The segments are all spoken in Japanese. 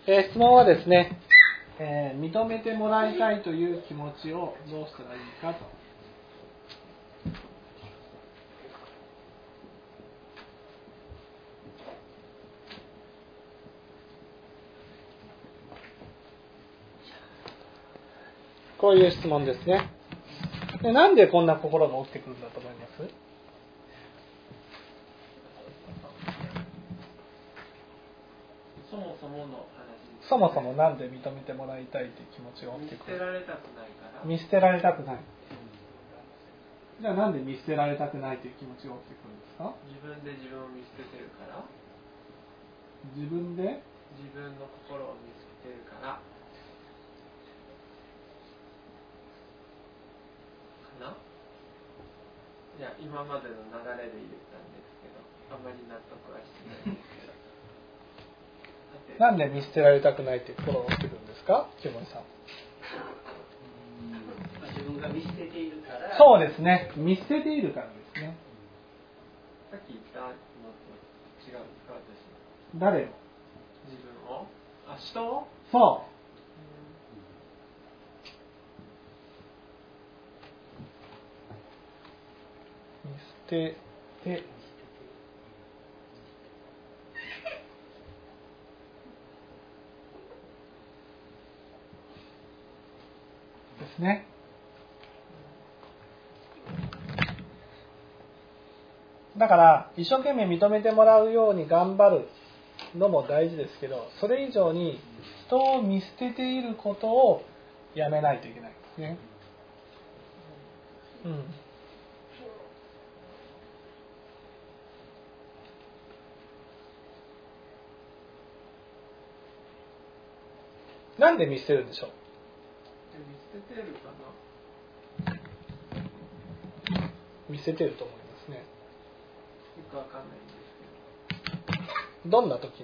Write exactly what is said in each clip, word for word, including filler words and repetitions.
えー、質問はですね、えー、認めてもらいたいという気持ちをどうしたらいいかと。こういう質問ですね。で、なんでこんな心が起きてくるんだと思います？ そもそもの話、 そもそもなんで認めてもらいたいという気持ちが起きてくる？ 見捨てられたくないから。 見捨てられたくない。じゃあなんで見捨てられたくないという気持ちが起きてくるんですか？ 自分で自分を見捨ててるから。 自分で自分の心を見捨ててるから。かな？いや、今までの流れで言ったんですけど、あんまり納得はしてないんですけど。 なんで見捨てられたくないという心が起きてくるんですか？清盛さん。 自分が見捨てているから。 そうですね。見捨てているからですね。 さっき言ったのと違うんですか、私。 誰を？ 自分を？あ、人を？ そう。見捨ててですね。だから一生懸命認めてもらうように頑張るのも大事ですけど、それ以上に人を見捨てていることをやめないといけないですね。うん。なんで見捨てるんでしょう？ 見捨ててるかな？ 見捨ててると思いますね。 よくわかんないんですけど。 どんな時に？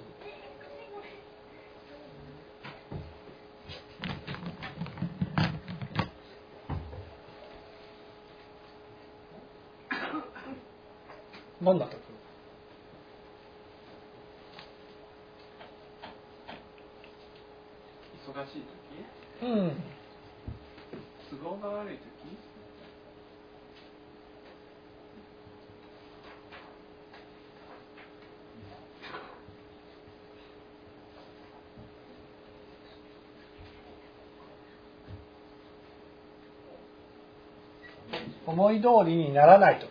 どんな時に？ 忙しい時？ うん。 都合が悪い時？ 思い通りにならない時です。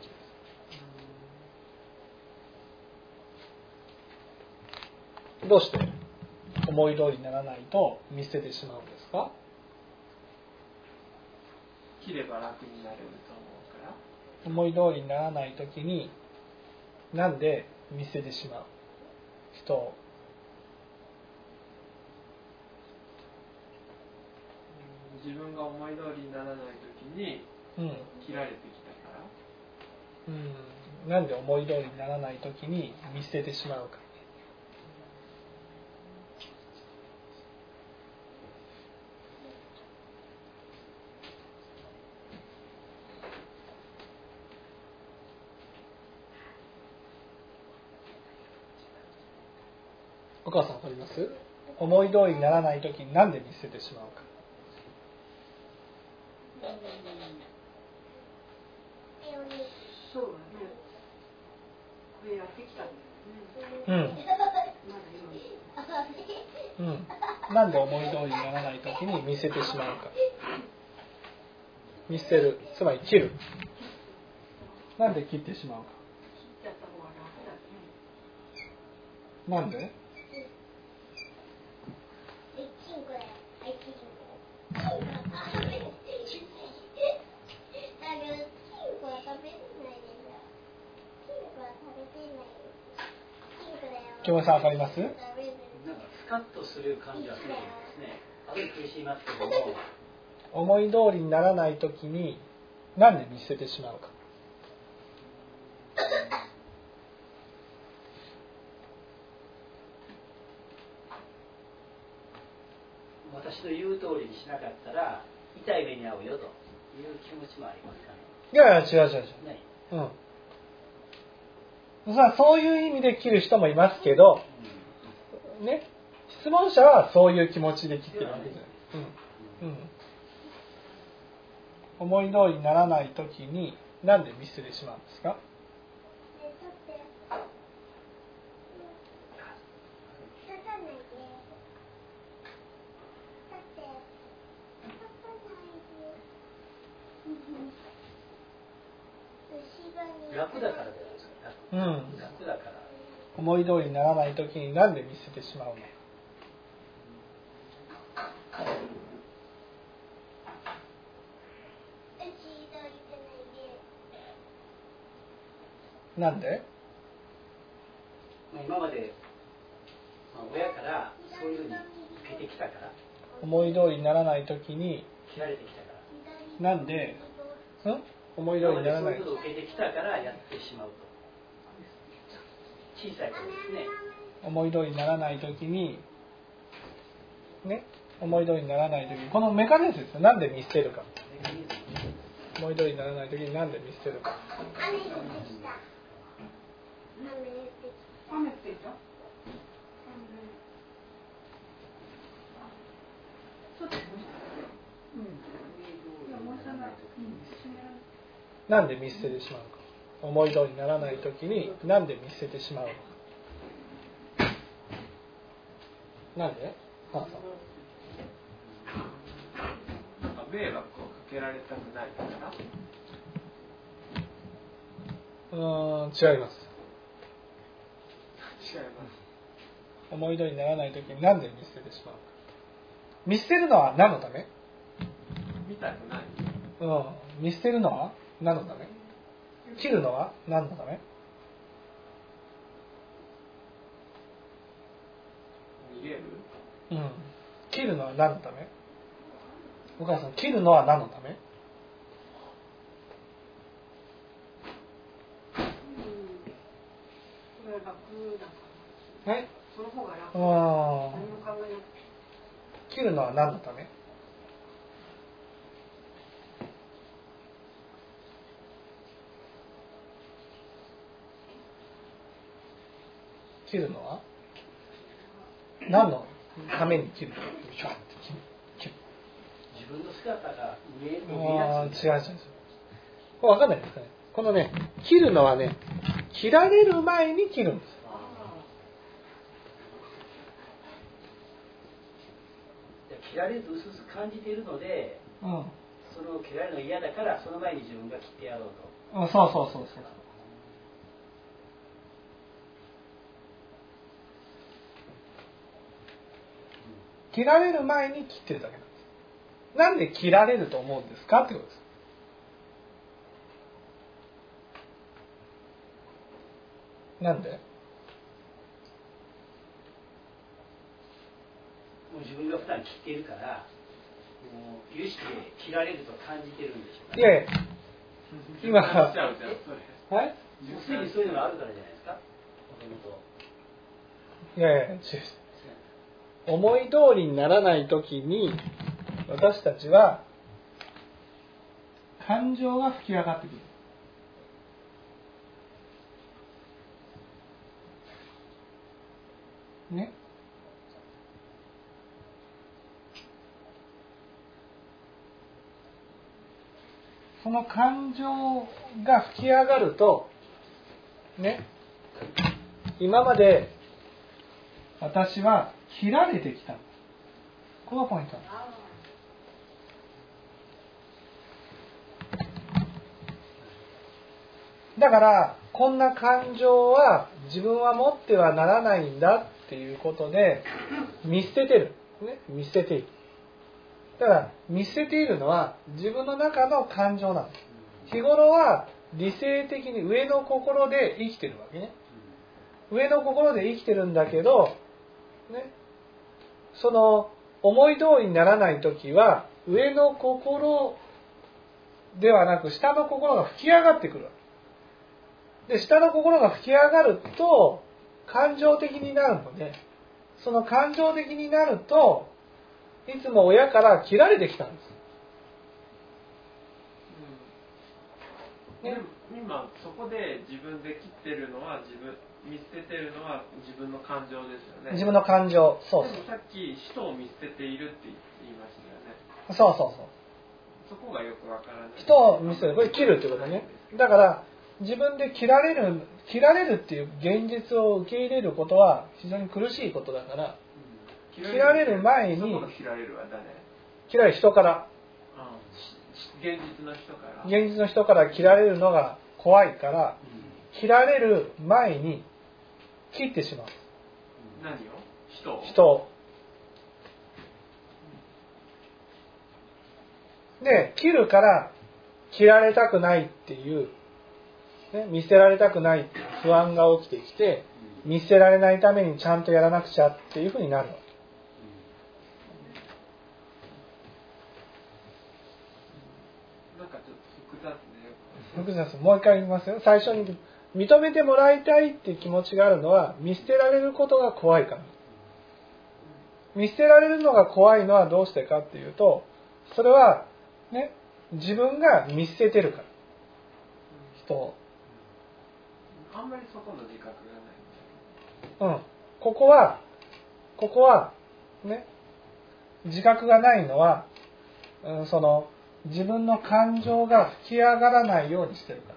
どうして思い通りにならないと見捨ててしまうんですか？ 切れば楽になれると思うから。 思い通りにならない時になんで見捨ててしまう人を？ 自分が思い通りにならない時に切られてきたから。 うん、なんで思い通りにならない時に見捨ててしまうか。お母さんわかります？思い通りにならない時になんで見捨ててしまうか。 そうだね。これやってきたんだよね。 うん。うん。なんで思い通りにならない時に見捨ててしまうか。見捨てる、つまり切る。なんで切ってしまうか。 切っちゃった方が楽だね。 なんで？京平さんわかります？ なんかスカッとする感じはするんですね。あるいは苦しみますけども。 思い通りにならないときになんで見捨ててしまうか。 私の言う通りにしなかったら痛い目に遭うよという気持ちもありますかね。 いやいや違う違う違う。 ない。 うん。さあそういう意味で切る人もいますけど、ね。 質問者はそういう気持ちで切ってるわけじゃない。うんうん、思い通りにならないときになんで見捨ててしまうんですか？ 楽だからじゃないですか。 うん、 楽だから。 思い通りにならないときになんで見捨ててしまうの？なんで？ 今まで親からそういうふうに受けてきたから。 思い通りにならないときに切られてきたから。 なんで？ん？思い通りにならない。 そういうことを受けてきたからやってしまうと。小さい頃ですね。 思い通りにならないときにね、思い通りにならないときにこのメカニズムですよ。なんで見捨てるか。思い通りにならないときになんで見捨てるか。 雨って言った？そうですね。うん。いや、もうそんな。 なんで見捨ててしまうか。思い通りにならないときになんで見捨ててしまうのか。なんで？はあさん。 なんか迷惑をかけられたくないから。 うーん、違います。 違います。 思い通りにならないときになんで見捨ててしまうか。見捨てるのは何のため？ 見たくない。 うん、見捨てるのは何のため？切るのは何のため？ 逃げる？ うん。切るのは何のため？お母さん、切るのは何のため？ それは楽だから。 はい。 その方が楽。 ああ。 何も考えなくて。 切るのは何のため？切るのは何のために切るの？ 自分の姿が見えるああ、違う違う違う。これ分かんないですかね。このね、切るのはね、切られる前に切るんです。 切られるとうすうす感じているので、 うん。 その切られるの嫌だからその前に自分が切ってやろうと。 うん、そうそうそうそう。切られる前に切ってるだけなんです。なんで切られると思うんですかってことです。なんで？ もう自分が普段切っているから、もう有意識で切られると感じてるんでしょうか、ね。 いやいや、今は、 はい？もうすでにそういうのがあるからじゃないですか。 いやいや、違う。思い通りにならないときに私たちは感情が吹き上がってくる。ね。その感情が吹き上がるとね、今まで私は切られてきた。このポイントなんです。だからこんな感情は自分は持ってはならないんだっていうことで見捨ててる、ね、見捨てている。だから見捨てているのは自分の中の感情なんです。日頃は理性的に上の心で生きてるわけね。上の心で生きてるんだけど、ね、その思い通りにならないときは上の心ではなく下の心が吹き上がってくるわけで、下の心が吹き上がると感情的になるので、その感情的になるといつも親から切られてきたんです。 ね、今そこで自分で切ってるのは自分見捨ててるのは自分の感情ですよね。 自分の感情、そうそう。 でもさっき人を見捨てているって言いましたよね。 そうそうそう。 そこがよくわからない。 人を見捨てる、これ切るってことね。だから自分で切られる切られるっていう現実を受け入れることは非常に苦しいことだから、うん、切られる前にそこの切られるは誰？ 切られる人から、 うん、現実の人から。 現実の人から切られるのが怖いから、うん、切られる前に切ってしまう。 何を？人を？ 人を。で、切るから切られたくないっていう、ね、見捨てられたくないっていう不安が起きてきて、見捨てられないためにちゃんとやらなくちゃっていうふうになるわけ。 なんかちょっと複雑ね。 複雑。もう一回言いますよ。最初に認めてもらいたいっていう気持ちがあるのは見捨てられることが怖いから。見捨てられるのが怖いのはどうしてかっていうと、それはね、自分が見捨ててるから。人を。 あんまりそこの自覚がない。 うん。ここは、ここは、ね、自覚がないのは、うん、その、自分の感情が吹き上がらないようにしてるから。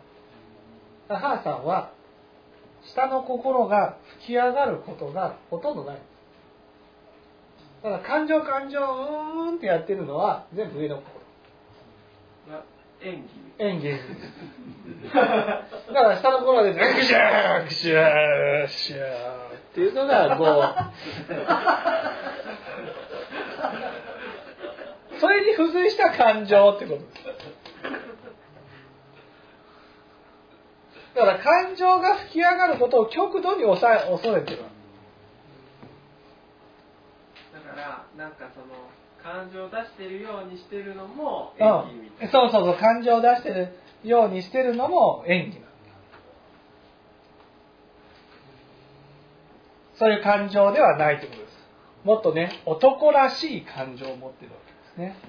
母さんは、下の心が吹き上がることがほとんどない。だから感情感情うーんってやってるのは全部上の心。 演技演技演技だから下の心でグシャーグシャーグシャーっていうのがこうそれに付随した感情ってことです。だから感情が吹き上がることを極度に抑え恐れてる。 だからなんかその感情を出してるようにしてるのも演技みたいな、 うん、そうそうそう、感情を出してるようにしてるのも演技なんだ。そういう感情ではないということです。もっとね、男らしい感情を持っているわけですね。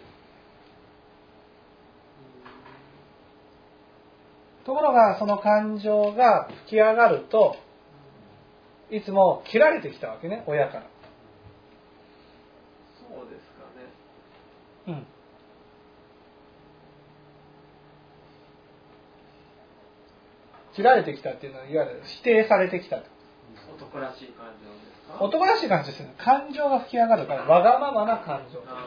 ところがその感情が吹き上がるといつも切られてきたわけね、親から。 そうですかね。 うん。切られてきたっていうのは、いわゆる否定されてきたと。 男らしい感情ですか？ 男らしい感情ですね。感情が吹き上がるから、わがままな感情。 あ、うん、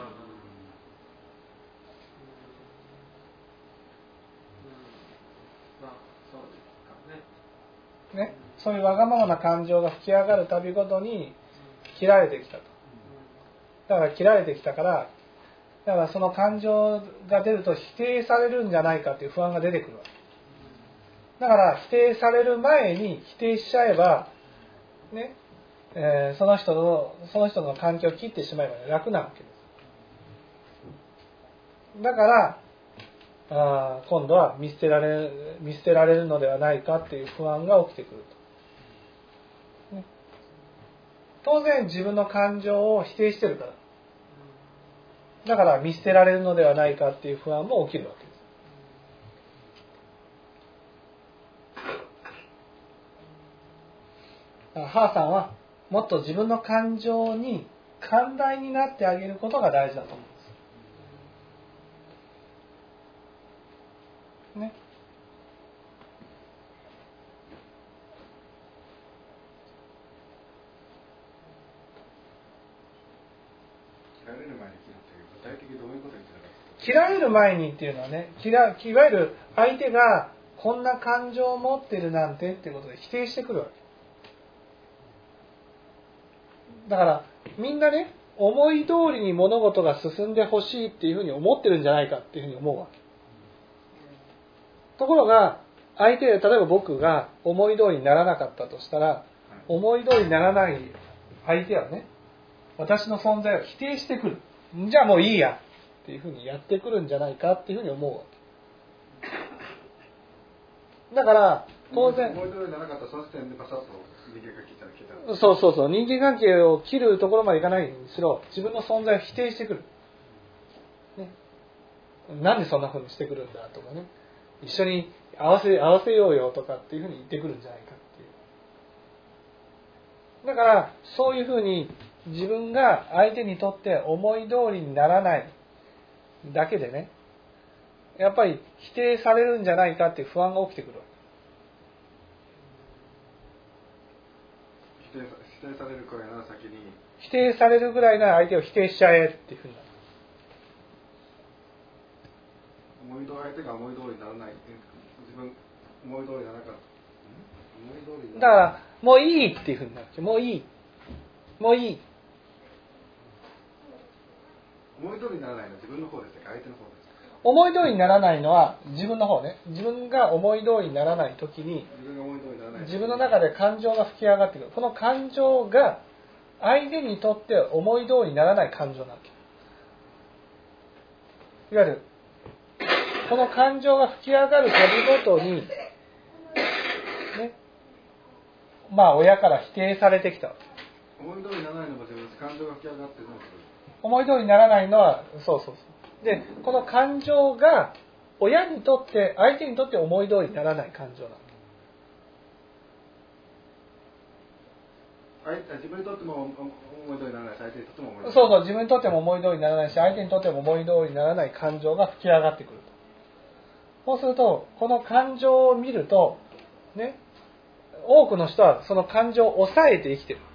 まあそうですかね。 ね、そういうわがままな感情が吹き上がるたびごとに切られてきたと。だから切られてきたから、だからその感情が出ると否定されるんじゃないかという不安が出てくるわけ。だから否定される前に否定しちゃえば、ね、えー、その人のその人の関係を切ってしまえば楽なわけです。だからあ今度は見捨てられ見捨てられるのではないかっていう不安が起きてくると、ね、当然自分の感情を否定してるから、だから見捨てられるのではないかっていう不安も起きるわけです。母さんはもっと自分の感情に寛大になってあげることが大事だと思うんですね。 切られる前に切るって具体的にどういうことを言ってたか。 切られる前にっていうのはね、いわゆる相手がこんな感情を持ってるなんてっていうことで否定してくるわけ。だからみんなね、思い通りに物事が進んでほしいっていうふうに思ってるんじゃないかっていうふうに思うわけ。ところが相手、例えば僕が思い通りにならなかったとしたら、思い通りにならない相手はね、私の存在を否定してくる。じゃあもういいやっていうふうにやってくるんじゃないかっていうふうに思うわけ。だから当然思い通りにならなかったらその時点でパサッと人間が切ったら切ったら、 そうそうそう、人間関係を切るところまでいかないにしろ、自分の存在を否定してくる、ね、なんでそんなふうにしてくるんだとかね、 一緒に合わせ合わせようよとかっていうふうに言ってくるんじゃないかっていう。だからそういうふうに自分が相手にとって思い通りにならないだけでね、やっぱり否定されるんじゃないかっていう不安が起きてくる。 否定さ否定されるくらいなら先に否定されるぐらいなら相手を否定しちゃえっていうふうになる。 思い通り相手が思い通りにならない、自分思い通りにならなかった、思い通りにならない。 だからもういいっていうふうになる。もういいもういい思い通りにならないのは自分の方ですか、相手の方ですか。 思い通りにならないのは自分の方ね。自分が思い通りにならないときに自分が思い通りにならない、 自分の中で感情が吹き上がってくる。この感情が相手にとって思い通りにならない感情なわけ。いわゆるこの感情が吹き上がる度ごとに、ね、まあ親から否定されてきたわけ。 思い通りにならないのも自分です。感情が吹き上がってるのも自分です。 思い通りにならないのはそうそうそう。でこの感情が親にとって相手にとって思い通りにならない感情なわけ。自分にとっても思い通りにならないし、相手にとっても思い通りにならない。 そうそう、自分にとっても思い通りにならないし、相手にとっても思い通りにならない感情が吹き上がってくると。そうすると、この感情を見ると、ね、多くの人はその感情を抑えて生きてる。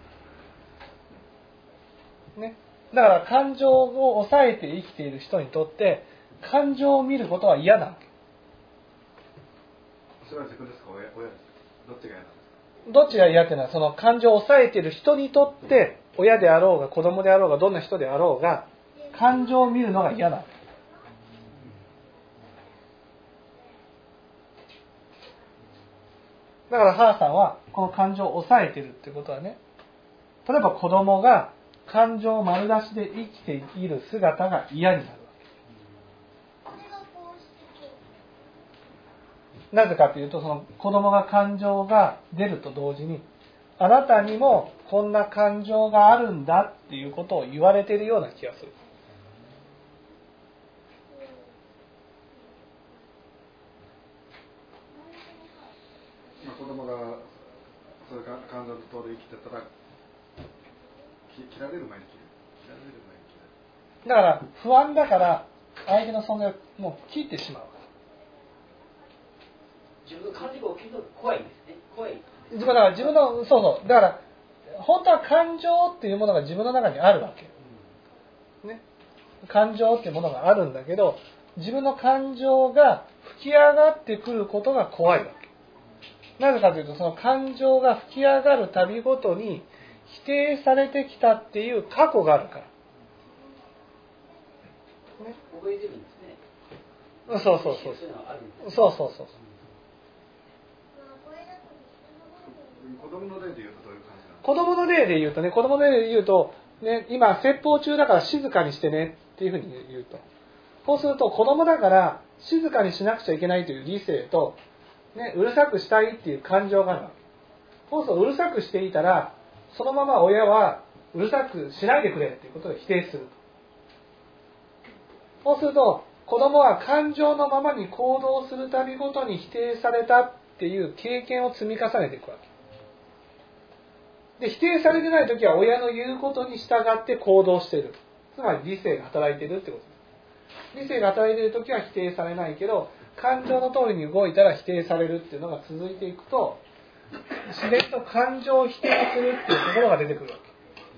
ね、だから感情を抑えて生きている人にとって、感情を見ることは嫌なわけ。 それは自分ですか、親、親ですか。どっちが嫌なんですか。 どっちが嫌っていうのは、その感情を抑えている人にとって、親であろうが子供であろうがどんな人であろうが、感情を見るのが嫌なわけ。だから母さんはこの感情を抑えてるってことはね、例えば子供が感情丸出しで生きている姿が嫌になるわけ。なぜかというと、その子供が感情が出ると同時に、あなたにもこんな感情があるんだっていうことを言われているような気がする。 子供がそういう感情と通り生きてたら、切られる前に切る。切られる前に切る。 だから不安だから相手の存在をもう切ってしまう。 自分の感情が起きるのが怖いんですね。怖い。 だから自分のそうそうだから本当は感情っていうものが自分の中にあるわけ。ね、感情っていうものがあるんだけど、自分の感情が吹き上がってくることが怖いわけ。なぜかというと、その感情が吹き上がるたびごとに否定されてきたっていう過去があるから。ね、 覚えてるんですね。 そうそうそう。 そういうのがあるんですね。 そうそうそう。 子供の例で言うとどういう感じなの？ 子供の例で言うとね、子供の例で言うと、ね、今説法中だから静かにしてねっていうふうに言うと。そうすると子供だから静かにしなくちゃいけないという理性と、ね、うるさくしたいっていう感情があるわけ。そうするとうるさくしていたら、そのまま親はうるさくしないでくれっていうことで否定する。そうすると子供は感情のままに行動するたびごとに否定されたっていう経験を積み重ねていくわけ。で、否定されてないときは親の言うことに従って行動している。つまり理性が働いているってことです。理性が働いているときは否定されないけど、感情の通りに動いたら否定されるっていうのが続いていくと、自然と感情を否定するっていうところが出てくるわ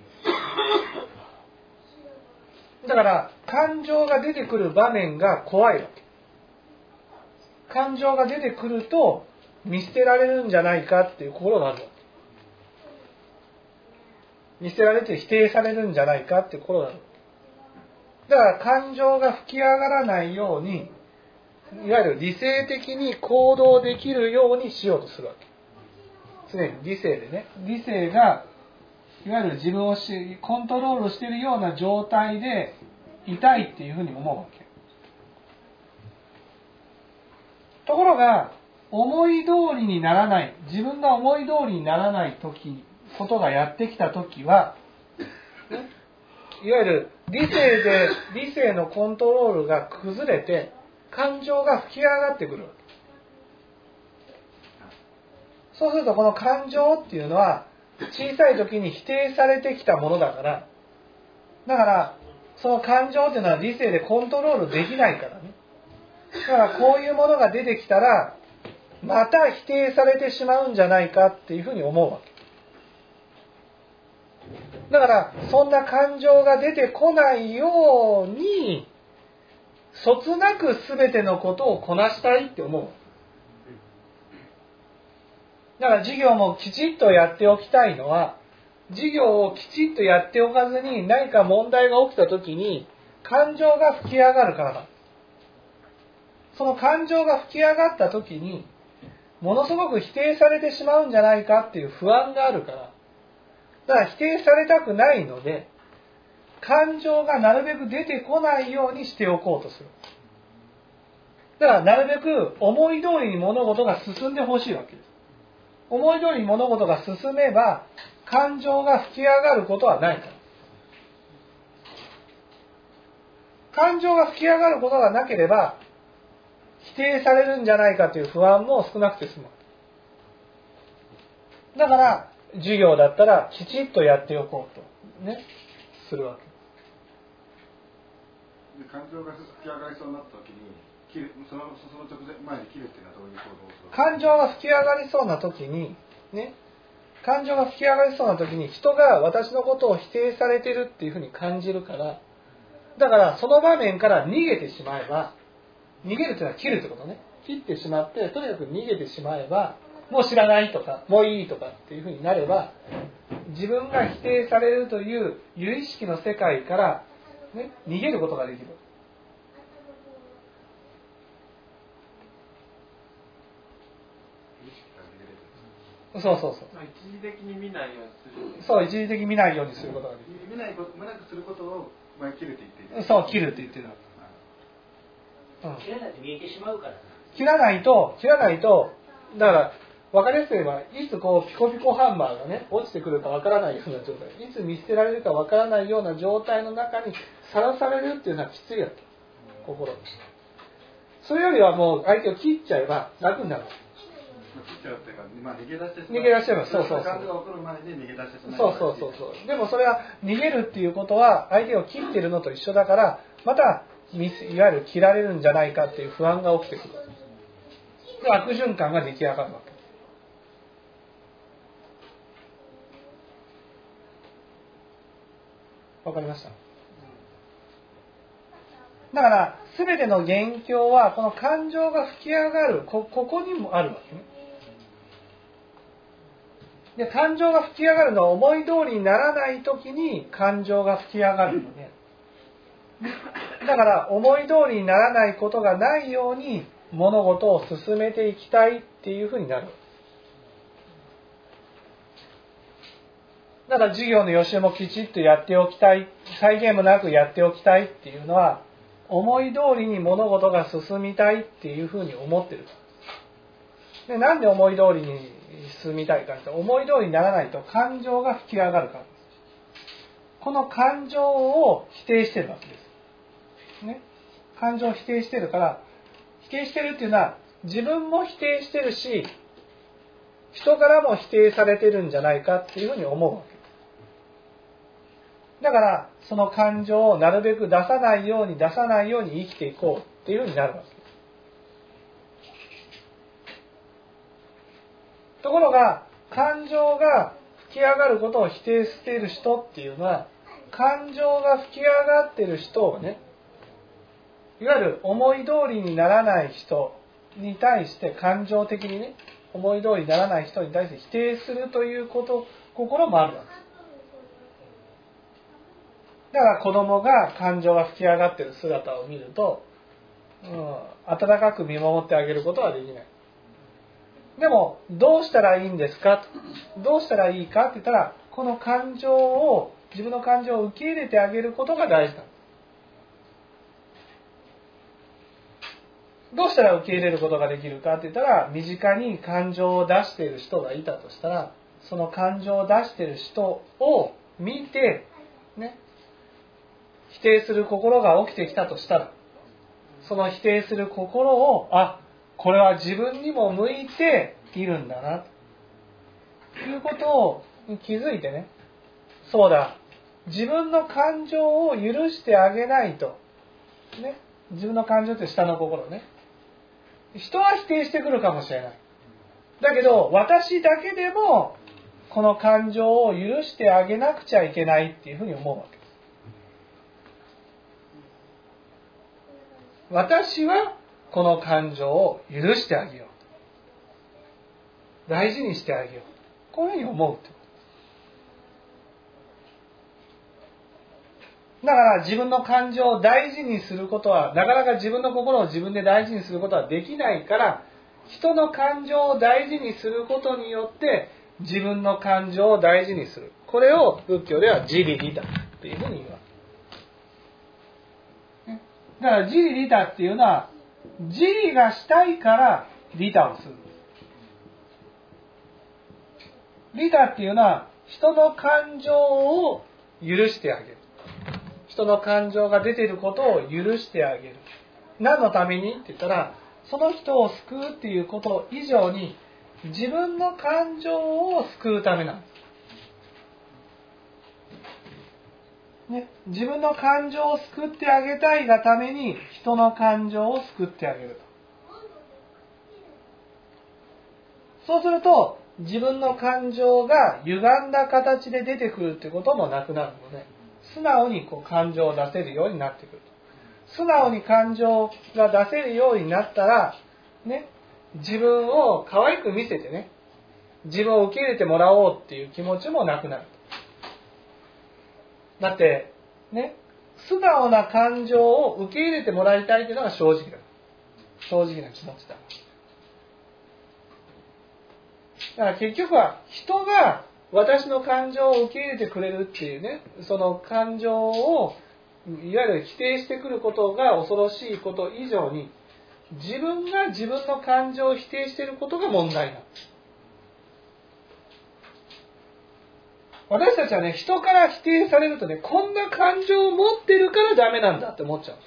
け。だから感情が出てくる場面が怖いわけ。感情が出てくると見捨てられるんじゃないかっていう心があるわけ。見捨てられて否定されるんじゃないかっていう心がある。だから感情が吹き上がらないように、いわゆる理性的に行動できるようにしようとするわけ。常に理性でね、理性がいわゆる自分をしコントロールしているような状態でいたいっていうふうに思うわけ。ところが思い通りにならない、自分が思い通りにならない時、ことがやってきた時は、ね、いわゆる理性で理性のコントロールが崩れて感情が吹き上がってくるわけ。 そうするとこの感情っていうのは小さい時に否定されてきたものだから、だからその感情っていうのは理性でコントロールできないからね。だからこういうものが出てきたらまた否定されてしまうんじゃないかっていうふうに思うわけ。だからそんな感情が出てこないようにそつなく全てのことをこなしたいって思う。だから授業もきちっとやっておきたいのは、授業をきちっとやっておかずに何か問題が起きた時に感情が吹き上がるからだ。その感情が吹き上がった時にものすごく否定されてしまうんじゃないかっていう不安があるから、だから否定されたくないので感情がなるべく出てこないようにしておこうとする。だからなるべく思い通りに物事が進んでほしいわけです。思い通りに物事が進めば感情が吹き上がることはないから。感情が吹き上がることがなければ否定されるんじゃないかという不安も少なくて済む。だから授業だったらきちっとやっておこうとねするわけ。 で感情が吹き上がりそうになった時に切る、そのその直前前に切るっていうのはどういう行動をする？ 感情が吹き上がりそうな時にね、感情が吹き上がりそうな時に人が私のことを否定されてるっていうふうに感じるから、だからその場面から逃げてしまえば、逃げるというのは切るってことね。切ってしまってとにかく逃げてしまえば、もう知らないとかもういいとかっていうふうになれば、自分が否定されるという有意識の世界から、ね、逃げることができる。そうそうそう。 一時的に見ないようにする。 そう、一時的に見ないようにすることができる。 見ないこと、見なくすることを前切るって言っている。 そう、切るって言ってる。 うん、切らないと見えてしまうからな。 切らないと、切らないと、だから分かりやすく言えば、いつこうピコピコハンマーがね落ちてくるか分からないような状態、いつ見捨てられるか分からないような状態の中にさらされるっていうのはきついやつ、心。それよりはもう相手を切っちゃえば楽になる。 切っちゃうっていうか、まあ、逃げ出してしまう。 逃げ出しちゃえば、そうそうそう。 感情が起こる前に逃げ出してしまう。 そうそうそうそう。でもそれは逃げるっていうことは相手を切ってるのと一緒だから、またいわゆる切られるんじゃないかっていう不安が起きてくる。で、悪循環が出来上がるわけ。わかりました？だから全ての元凶はこの感情が吹き上がる こ, ここにもあるわけね。で、感情が吹き上がるのは思い通りにならない時に感情が吹き上がるので、だから思い通りにならないことがないように物事を進めていきたいっていうふうになる。だから授業の予習もきちっとやっておきたい、際限もなくやっておきたいっていうのは、思い通りに物事が進みたいっていうふうに思ってるから。で、なんで思い通りに進みたいかというと、思い通りにならないと感情が吹き上がるからです。この感情を否定してるわけです。ね。感情を否定してるから、否定してるっていうのは自分も否定してるし、人からも否定されてるんじゃないかっていうふうに思うわけ。だからその感情をなるべく出さないように出さないように生きていこうっていうふうになるわけ。ところが感情が吹き上がることを否定している人っていうのは、感情が吹き上がっている人をね、いわゆる思い通りにならない人に対して感情的にね、思い通りにならない人に対して否定するということ心もあるわけです。だから子供が感情が吹き上がっている姿を見ると、うん、温かく見守ってあげることはできない。でもどうしたらいいんですかと、どうしたらいいかって言ったら、この感情を自分の感情を受け入れてあげることが大事だ。どうしたら受け入れることができるかって言ったら、身近に感情を出している人がいたとしたら、その感情を出している人を見てね、否定する心が起きてきたとしたら、その否定する心を、あ、これは自分にも向いているんだな、 いうことを気づいてね、そうだ、自分の感情を許してあげないと、ね、自分の感情って下の心ね、人は否定してくるかもしれない。だけど私だけでもこの感情を許してあげなくちゃいけないっていうふうに思うわけです。私はこの感情を許してあげよう、大事にしてあげよう、こういうふうに思うってこと。だから自分の感情を大事にすることは、なかなか自分の心を自分で大事にすることはできないから、人の感情を大事にすることによって自分の感情を大事にする、これを仏教では自利利他っていうふうに言うわけ。だから自利利他っていうのは、自利がしたいから利他をする。利他っていうのは人の感情を許してあげる、人の感情が出ていることを許してあげる。何のためにって言ったら、その人を救うっていうこと以上に自分の感情を救うためなんです、ね、自分の感情を救ってあげたいがために人の感情を救ってあげる。そうすると自分の感情が歪んだ形で出てくるっていうこともなくなるので、素直にこう感情を出せるようになってくる。素直に感情が出せるようになったら、ね、自分を可愛く見せてね、自分を受け入れてもらおうっていう気持ちもなくなる。だってね、素直な感情を受け入れてもらいたいというのが正直だ。正直な気持ちだ。だから結局は人が私の感情を受け入れてくれるっていうね、その感情をいわゆる否定してくることが恐ろしいこと以上に、自分が自分の感情を否定していることが問題なんです。私たちはね、人から否定されるとね、こんな感情を持ってるからダメなんだって思っちゃうんです。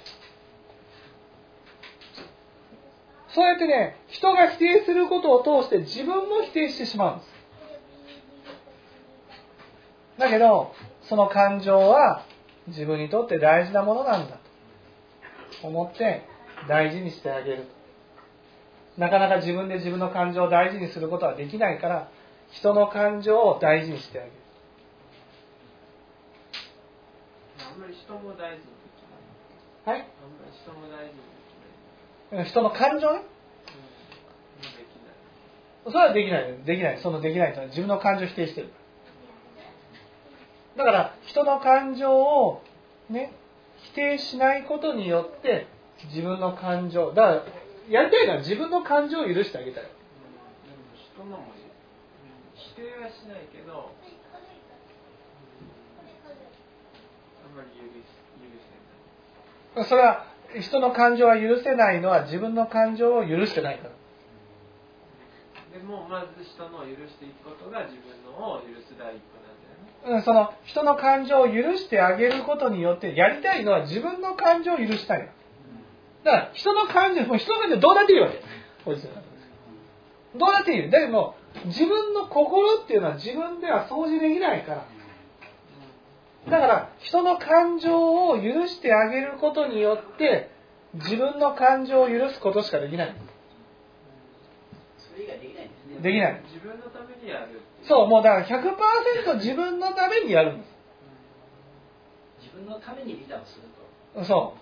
そうやってね、人が否定することを通して自分も否定してしまうんです。だけどその感情は自分にとって大事なものなんだと思って大事にしてあげる。なかなか自分で自分の感情を大事にすることはできないから、人の感情を大事にしてあげる。 あんまり人も大事にできない。 はい。 あんまり人も大事にできない。 人の感情ね。 うん、できない。 それはできない。できない。そのできないというのは自分の感情を否定してる。だから人の感情をね、否定しないことによって自分の感情、だからやりたいのは自分の感情を許してあげたい。 うん、でも人のも否定はしないけど、うん、あんまり許し許せない。 それは人の感情は許せないのは自分の感情を許してないから。 でもまず人のを許していくことが自分のを許す第一歩なんだよね。 その人の感情を許してあげることによってやりたいのは自分の感情を許したい。だから人の感情、もう人の感情どうだっていいわけ。どうだっていい。だけども自分の心っていうのは自分では掃除できないから。だから人の感情を許してあげることによって自分の感情を許すことしかできない。 それ以外できないんですね。 できない。 自分のためにやる。 そう、もうだから ひゃくパーセント 自分のためにやるんです。 自分のために利他をすると。 そう。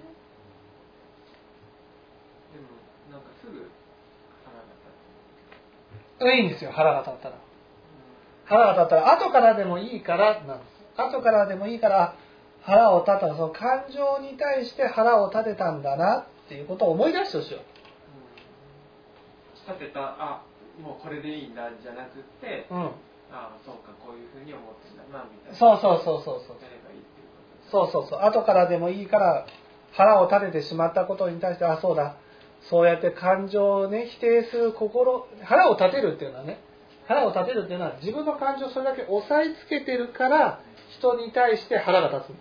でもなんかすぐ腹が立つ。 いいんですよ、腹が立ったら。腹が立ったら後からでもいいからなんです。後からでもいいから腹を立ったら、その感情に対して腹を立てたんだなっていうことを思い出してほしいよ。 うん、立てた、あ、もうこれでいいんだじゃなくて、 うん、 ああそうか、こういうふうに思ってんだなみたいな。 そうそうそうそうそう。 やればいいっていうことです。 そうそうそう。後からでもいいから腹を立ててしまったことに対して、あ、そうだ、そうやって感情をね否定する心、腹を立てるっていうのはね、腹を立てるっていうのは自分の感情をそれだけ抑えつけてるから人に対して腹が立つ。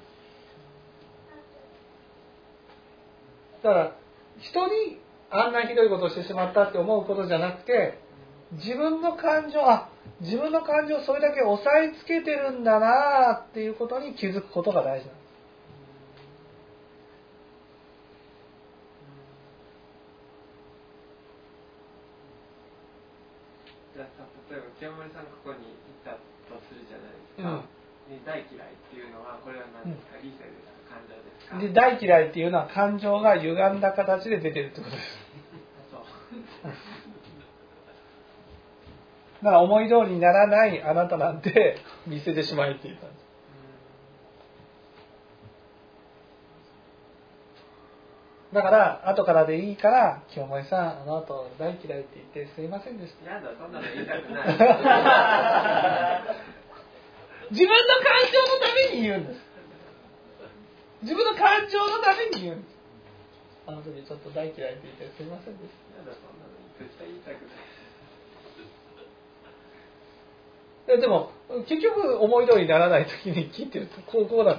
だから人にあんなひどいことをしてしまったって思うことじゃなくて、 自分の感情、あ、自分の感情をそれだけ抑えつけてるんだなっていうことに気づくことが大事なんです。 じゃあさ、例えば清盛さんがここに行ったとするじゃないですか、うん、大嫌いっていうのはこれは何ですか、うん、理性ですか、感情ですか。 で、大嫌いっていうのは感情が歪んだ形で出てるってことです。 そうだから思い通りにならないあなたなんて見せてしまえっていう感じ。だから後からでいいから清盛さん、あの後大嫌いって言ってすいませんでした。 やだ、そんなの言いたくない。 自分の感情のために言うんです。自分の感情のために言うんです。あの時ちょっと大嫌いって言ってすいませんでした。 やだ、そんなの絶対言いたくない。 でも結局思い通りにならない時に切ってるとこうこうなんです。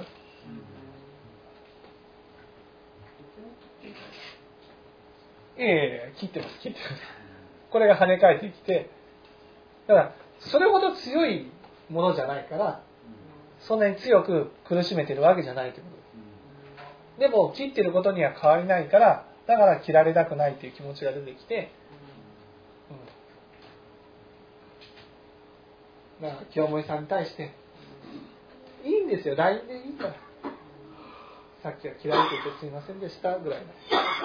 ええ切ってます切ってます。これが跳ね返ってきて、だからそれほど強いものじゃないからそんなに強く苦しめてるわけじゃないということです。でも切ってることには変わりないから、だから切られたくないという気持ちが出てきて、うん、だから清盛さんに対していいんですよ、ラインでいいから、さっきは切られていてすいませんでしたぐらいの。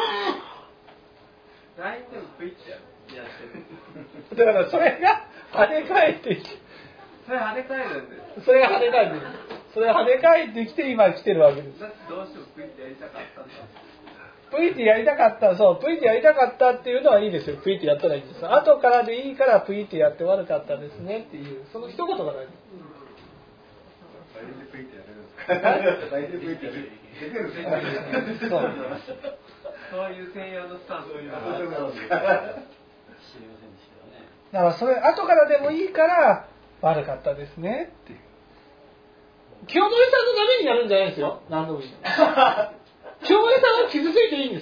ラインでもプイってやってる。 だからそれが跳ね返ってきて、 それ跳ね返るんです。 それが跳ね返ってきて、それが跳ね返ってきて今来てるわけです。 だってどうしてもプイってやりたかったんだ。 プイってやりたかった、そう、プイってやりたかったっていうのはいいですよ。プイってやったらいいんです。後からでいいからプイってやって悪かったですねっていうその一言が大事です。 ラインでプイってやれるんですか。ラインでプイってやれる。 そう。 そういう専用のスタンスを知りませんでしたよね。 だからそれ後からでもいいから悪かったですねっていう。清盛さんのためにやるんじゃないですよ。何度も言う。清盛さんは傷ついていいんです。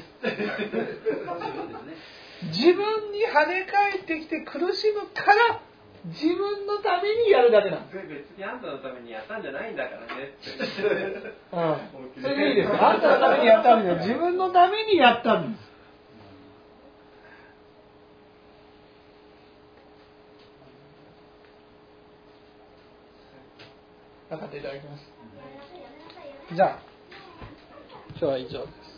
自分に跳ね返ってきて苦しむから自分のためにやるだけなんです。 別にあんたのためにやったんじゃないんだからねって。 うん。それでいいです。あんたのためにやったんですよ。自分のためにやったんです。分かっていただきます。じゃあ今日は以上です。